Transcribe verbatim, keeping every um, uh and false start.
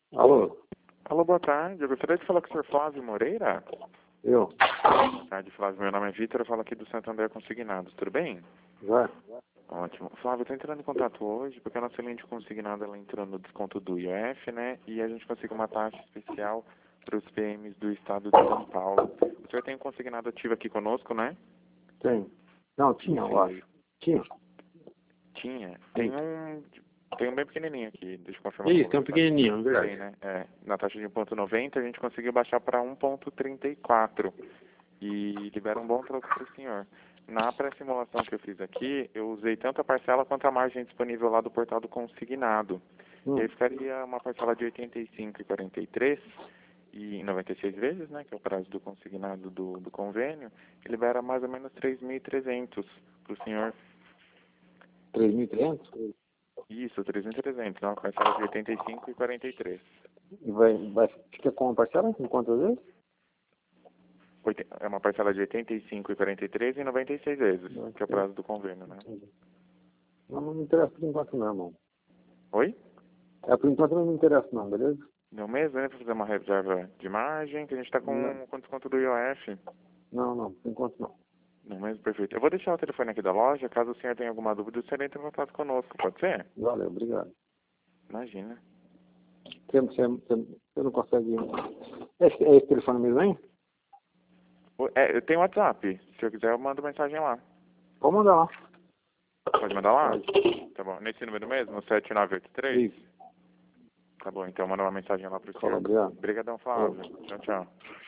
Alô? Alô, boa tarde. Eu gostaria de falar com o senhor Flávio Moreira. Eu? Boa tarde, Flávio. Meu nome é Vitor, eu falo aqui do Santander Consignados. Tudo bem? Já? Ótimo. Flávio, eu estou entrando em contato hoje porque a nossa linha de consignado ela entrou no desconto do I O F, né? E a gente conseguiu uma taxa especial para os P Ms do estado de São Paulo. O senhor tem um consignado ativo aqui conosco, né? Tem. Não, tinha, eu acho. Tinha. Tinha. Tem um... Tem um bem pequenininho aqui, deixa eu confirmar. Isso, tem um pequenininho, é verdade. Tem, né? É, na taxa de um ponto noventa a gente conseguiu baixar para um ponto trinta e quatro e libera um bom troco para o senhor. Na pré-simulação que eu fiz aqui, eu usei tanto a parcela quanto a margem disponível lá do portal do consignado. Hum. E aí ficaria uma parcela de oitenta e cinco e quarenta e três e noventa e seis vezes, né, que é o prazo do consignado do, do convênio, e libera mais ou menos três mil e trezentos para o senhor. três mil e trezentos? Isso, três mil e trezentos, uma parcela de oitenta e cinco e quarenta e três. E vai, vai, fica com a parcela em quantas vezes? É uma parcela de oitenta e cinco e quarenta e três e noventa e seis vezes, que é o prazo do convênio, né? Não, não me interessa por enquanto não, irmão. Oi? É, por enquanto não me interessa não, beleza? No mês, né, para fazer uma reserva de margem, que a gente está com, com desconto do I O F. Não, não, por enquanto não. No mês, perfeito. Eu vou deixar o telefone aqui da loja, caso o senhor tenha alguma dúvida, o senhor entre em contato conosco, pode ser? Valeu, obrigado. Imagina. Você, você, você, você não consegue... É esse, é esse telefone mesmo, hein? É, eu tenho WhatsApp. Se eu quiser, eu mando mensagem lá. Pode mandar lá. Pode mandar lá? Pode. Tá bom. Nesse número mesmo, sete nove oito três? Isso. Tá bom, então manda uma mensagem lá pro Fala, senhor. obrigado. Obrigadão, Flávio. Tchau, tchau.